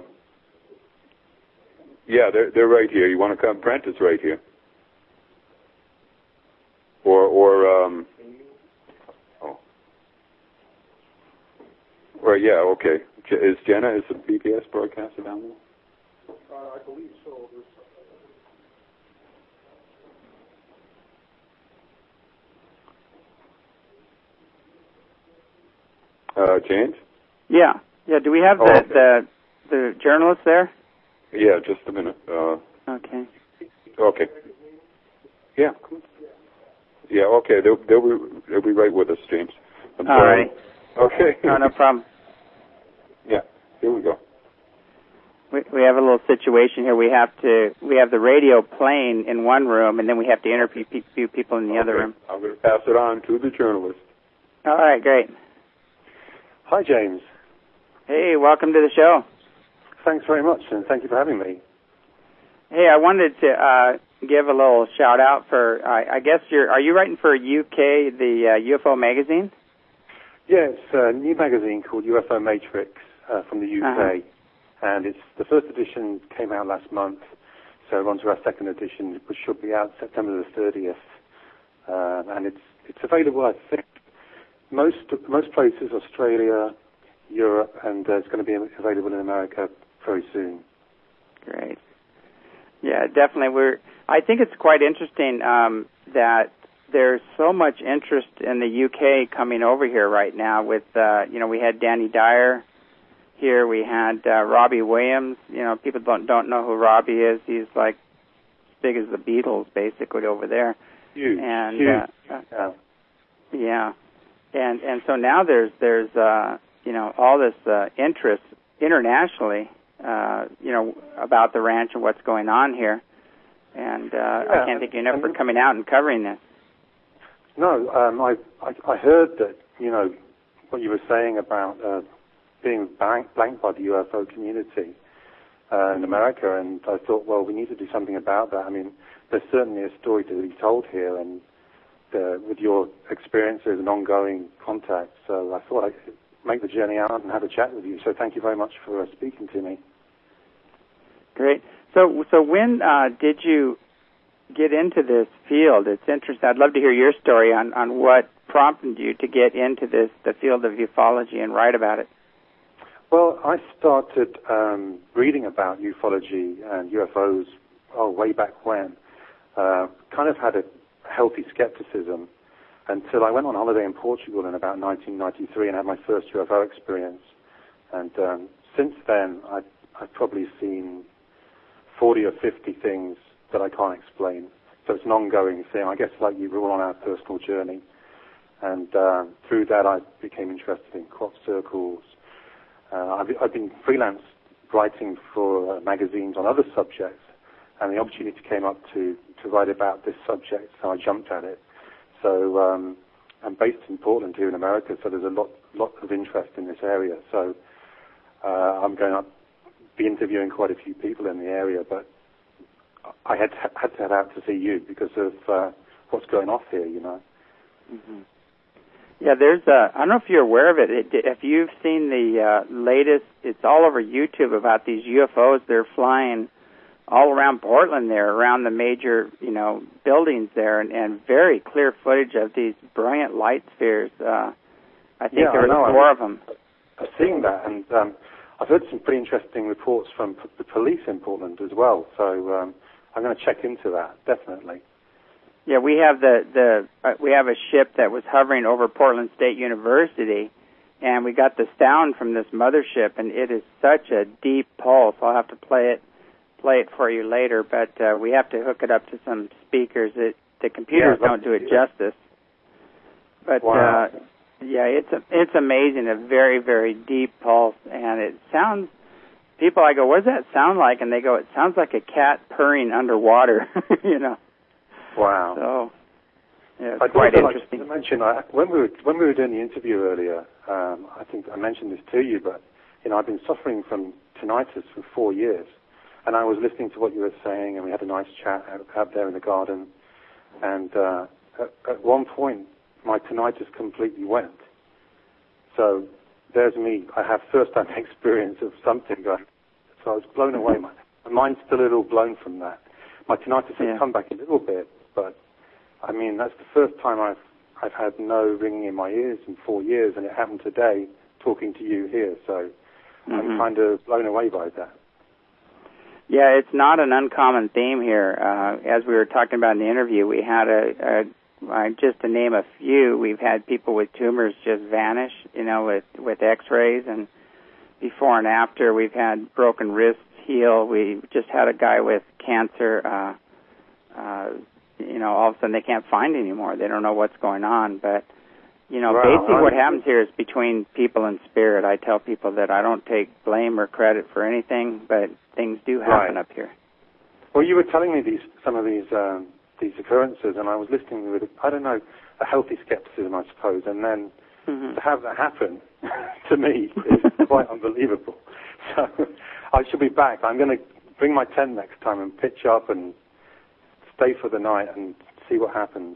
yeah, they're they're right here. You want to come? Brent is right here. Or or um. Oh. Or yeah. Okay. Is Jenna is the B P S broadcaster down there? Uh, I believe so. Uh, James? Yeah. Yeah. Do we have the, oh, okay. the the journalist there? Yeah, just a minute. Uh, okay. Okay. Yeah. Yeah. Okay. They'll they'll be they'll be right with us, James. I'm All sorry. right. Okay. No, no problem. Yeah. Here we go. We we have a little situation here. We have to we have the radio playing in one room, and then we have to interview pe- few people in the okay. other room. I'm going to pass it on to the journalist. All right, great. Hi, James. Hey, welcome to the show. Thanks very much, and thank you for having me. Hey, I wanted to uh, give a little shout out for. I, I guess you're. Are you writing for U K, the uh, U F O magazine? Yeah, it's a new magazine called U F O Matrix uh, from the U K. Uh-huh. And it's the first edition came out last month, so we're on to our second edition, which should be out September the thirtieth. Uh, and it's it's available, I think, most most places, Australia, Europe, and uh, it's going to be available in America very soon. Great. Yeah, definitely. We're. I think it's quite interesting um, that there's so much interest in the U K coming over here right now. With uh, you know, we had Danny Dyer. Here we had uh, Robbie Williams. You know, people don't don't know who Robbie is. He's like as big as the Beatles, basically, over there. Huge. And Huge. Uh, yeah. yeah, and and so now there's there's uh, you know all this uh, interest internationally, uh, you know, about the ranch and what's going on here. And uh, yeah, I can't thank you enough for coming out and covering this. No, um, I, I I heard that you know what you were saying about. Uh, being blanked, blanked by the U F O community uh, in America, and I thought, well, we need to do something about that. I mean, there's certainly a story to be told here, and uh, with your experiences and ongoing contact, so I thought I could make the journey out and have a chat with you. So thank you very much for uh, speaking to me. Great. So, so when uh, did you get into this field? It's interesting. I'd love to hear your story on, on what prompted you to get into this, the field of ufology, and write about it. Well, I started um, reading about ufology and U F Os oh, way back when. Uh, kind of had a healthy skepticism until I went on holiday in Portugal in about nineteen ninety-three and had my first U F O experience. And um, since then, I've, I've probably seen forty or fifty things that I can't explain. So it's an ongoing thing. I guess like you, we're all on our personal journey. And uh, through that, I became interested in crop circles. Uh, I've, I've been freelance writing for uh, magazines on other subjects, and the opportunity came up to, to write about this subject, so I jumped at it. So um, I'm based in Portland here in America, so there's a lot lot of interest in this area. So uh, I'm going to be interviewing quite a few people in the area, but I had to, had to head out to see you because of uh, what's going off here, you know. Mm-hmm. Yeah, there's a, I don't know if you're aware of it. it if you've seen the uh, latest, it's all over YouTube about these U F Os. They're flying all around Portland there, around the major, you know, buildings there, and, and very clear footage of these brilliant light spheres. Uh, I think yeah, there are four of them. I've seen that, and um, I've heard some pretty interesting reports from p- the police in Portland as well. So um, I'm going to check into that, definitely. Yeah, we have the the uh, we have a ship that was hovering over Portland State University, and we got the sound from this mothership, and it is such a deep pulse. I'll have to play it play it for you later, but uh, we have to hook it up to some speakers. It, the computers yeah, don't do it justice. But wow. uh, Yeah, it's a, it's amazing, a very, very deep pulse, and it sounds, people, I go, what does that sound like? And they go, it sounds like a cat purring underwater, you know. Wow. So, yeah, it's I'd quite also interesting. like to mention, I, when, we were, when we were doing the interview earlier, um, I think I mentioned this to you, but, you know, I've been suffering from tinnitus for four years, and I was listening to what you were saying, and we had a nice chat out, out there in the garden, and uh, at, at one point, my tinnitus completely went. So there's me. I have first-hand experience of something going. So I was blown away. My, my mind's still a little blown from that. My tinnitus has Yeah. come back a little bit, but I mean that's the first time I've I've had no ringing in my ears in four years, and it happened today talking to you here. So Mm-hmm. I'm kind of blown away by that. Yeah, it's not an uncommon theme here. Uh, as we were talking about in the interview, we had a, a uh, just to name a few, we've had people with tumors just vanish, you know, with, with x-rays, and before and after we've had broken wrists heal. We just had a guy with cancer, uh, uh, you know, all of a sudden they can't find anymore. They don't know what's going on, but you know, wow. basically what happens here is between people and spirit. I tell people that I don't take blame or credit for anything, but things do happen right. up here. Well, you were telling me these some of these um, these occurrences, and I was listening with, I don't know, a healthy skepticism, I suppose, and then Mm-hmm. to have that happen, to me, is quite unbelievable. So I shall be back. I'm going to bring my tent next time and pitch up and stay for the night and see what happens.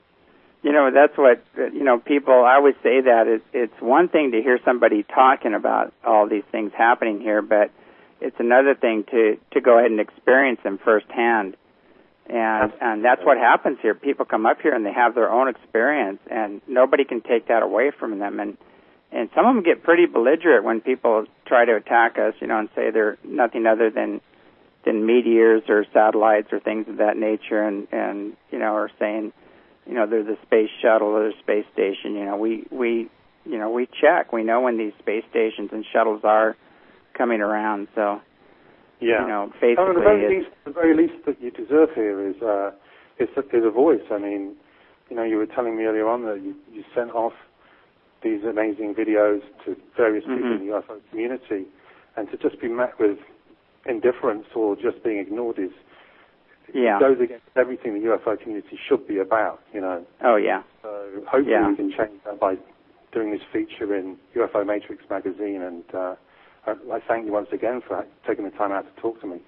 You know, that's what, you know, people, I always say that it's, it's one thing to hear somebody talking about all these things happening here, but it's another thing to, to go ahead and experience them firsthand. And, and that's what happens here. People come up here and they have their own experience, and nobody can take that away from them. And, and some of them get pretty belligerent when people try to attack us, you know, and say they're nothing other than, than meteors or satellites or things of that nature, and, and, you know, or saying, you know, they're the space shuttle or the space station. You know, we, we, you know, we check. We know when these space stations and shuttles are coming around. So, yeah. you know, basically, oh, the very least, the very least that you deserve here is, uh, is, a, is a voice. I mean, you know, you were telling me earlier on that you, you sent off these amazing videos to various people mm-hmm. in the U F O community, and to just be met with indifference or just being ignored is, yeah. it goes against everything the U F O community should be about, you know. Oh, yeah. So hopefully yeah. we can change that by doing this feature in U F O Matrix magazine, and uh, I thank you once again for taking the time out to talk to me.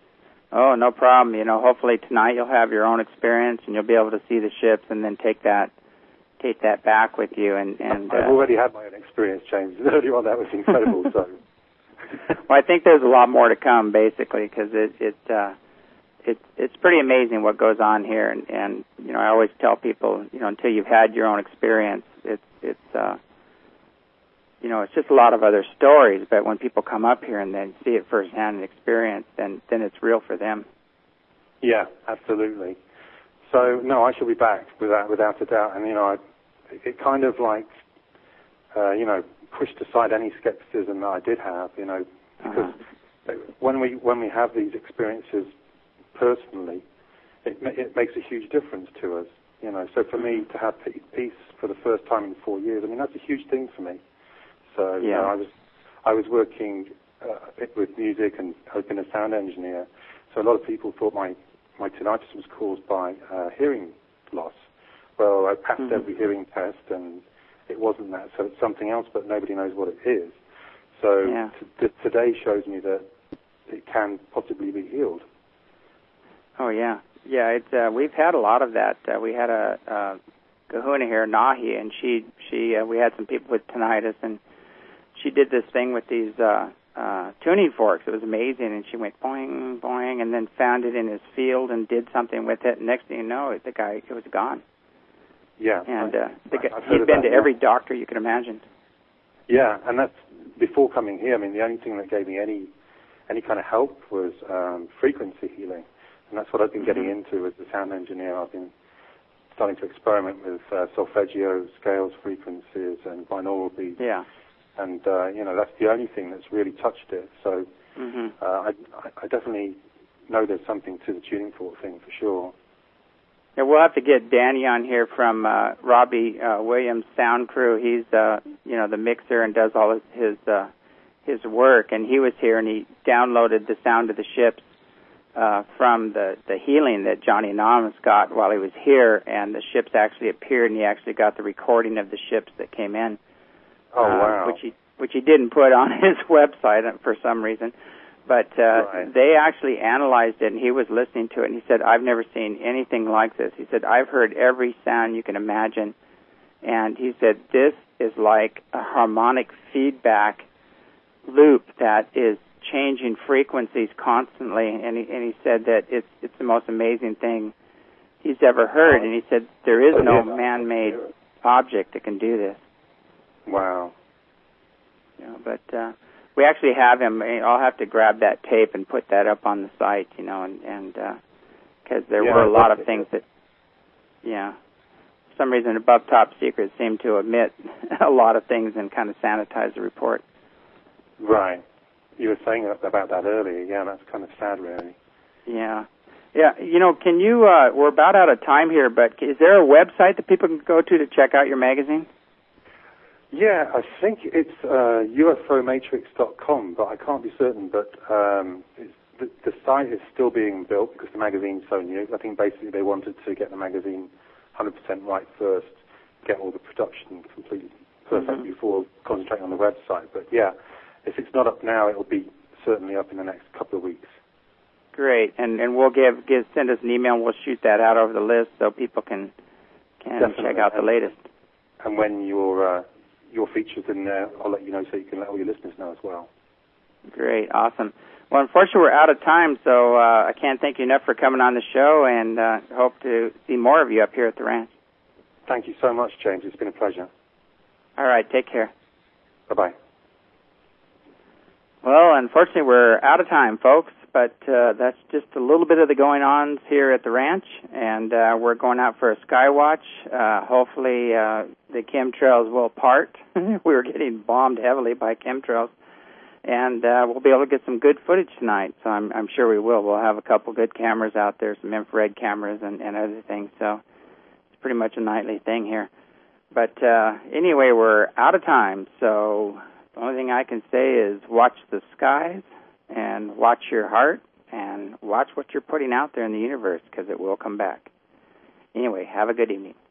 Oh, no problem. You know, hopefully tonight you'll have your own experience and you'll be able to see the ships and then take that take that back with you. And, and I've uh, already had my own experience, James. Earlier on, that was incredible. So, well, I think there's a lot more to come, basically, because it it uh, it it's pretty amazing what goes on here. And, and you know, I always tell people, you know, until you've had your own experience, it's it's uh, you know, it's just a lot of other stories, but when people come up here and then see it firsthand and experience, then, then it's real for them. Yeah, absolutely. So, no, I shall be back without without a doubt. And, you know, I, it kind of like, uh, you know, pushed aside any skepticism that I did have, you know, because uh-huh. when we when we have these experiences personally, it, it makes a huge difference to us, you know. So for me to have peace for the first time in four years, I mean, that's a huge thing for me. So yeah. you know, I was I was working uh, with music and I've been a sound engineer. So a lot of people thought my, my tinnitus was caused by uh, hearing loss. Well, I passed mm-hmm. every hearing test and it wasn't that. So it's something else, but nobody knows what it is. So yeah. t- today shows me that it can possibly be healed. Oh yeah, yeah. It's uh, we've had a lot of that. Uh, we had a, a kahuna here, Nahi, and she she uh, we had some people with tinnitus and. She did this thing with these uh, uh, tuning forks. It was amazing, and she went boing, boing, and then found it in his field and did something with it. And next thing you know, the guy it was gone. Yeah, and I, uh, the guy, I've he'd heard been that, to every yeah. doctor you could imagine. Yeah, and that's before coming here. I mean, the only thing that gave me any any kind of help was um, frequency healing, and that's what I've been mm-hmm. getting into as a sound engineer. I've been starting to experiment with uh, solfeggio scales, frequencies, and binaural beats. Yeah. And, uh, you know, that's the only thing that's really touched it. So mm-hmm. uh, I, I definitely know there's something to the tuning fork thing for sure. Yeah, we'll have to get Danny on here from uh, Robbie uh, Williams' sound crew. He's, uh, you know, the mixer and does all his his, uh, his work. And he was here, and he downloaded the sound of the ships uh, from the, the healing that Johnny Anonymous got while he was here. And the ships actually appeared, and he actually got the recording of the ships that came in. Oh, uh, wow. Which he, which he didn't put on his website for some reason. But uh, right. they actually analyzed it, and he was listening to it, and he said, I've never seen anything like this. He said, I've heard every sound you can imagine. And he said, this is like a harmonic feedback loop that is changing frequencies constantly. And he, and he said that it's, it's the most amazing thing he's ever heard. And he said, there is no man-made object that can do this. Wow. You know, but... Uh, We actually have him. I'll have to grab that tape and put that up on the site, you know, and and because uh, there yeah, were a lot of things that, yeah, for some reason Above Top Secret seemed to omit a lot of things and kind of sanitize the report. Right. You were saying about that earlier. Yeah, that's kind of sad, really. Yeah. Yeah, you know, can you, uh, we're about out of time here, but is there a website that people can go to to check out your magazine? Yeah, I think it's uh, U F O matrix dot com, but I can't be certain. But um, it's, the, the site is still being built because the magazine's so new. I think basically they wanted to get the magazine one hundred percent right first, get all the production completely perfect mm-hmm. before concentrating on the website. But yeah, if it's not up now, it'll be certainly up in the next couple of weeks. Great, and and we'll give, give send us an email, and we'll shoot that out over the list so people can can Definitely. check out the latest. And when your uh, your features in there, I'll let you know so you can let all your listeners know as well. Great, awesome. Well, unfortunately, we're out of time, so uh, I can't thank you enough for coming on the show, and uh, hope to see more of you up here at the ranch. Thank you so much, James. It's been a pleasure. All right, take care. Bye-bye. Well, unfortunately, we're out of time, folks, but uh, that's just a little bit of the going-ons here at the ranch, and uh, we're going out for a sky watch. Uh, hopefully, uh, the chemtrails will part. We were getting bombed heavily by chemtrails, and uh, we'll be able to get some good footage tonight, so I'm, I'm sure we will. We'll have a couple good cameras out there, some infrared cameras and, and other things, so it's pretty much a nightly thing here. But uh, anyway, we're out of time, so... The only thing I can say is watch the skies and watch your heart and watch what you're putting out there in the universe because it will come back. Anyway, have a good evening.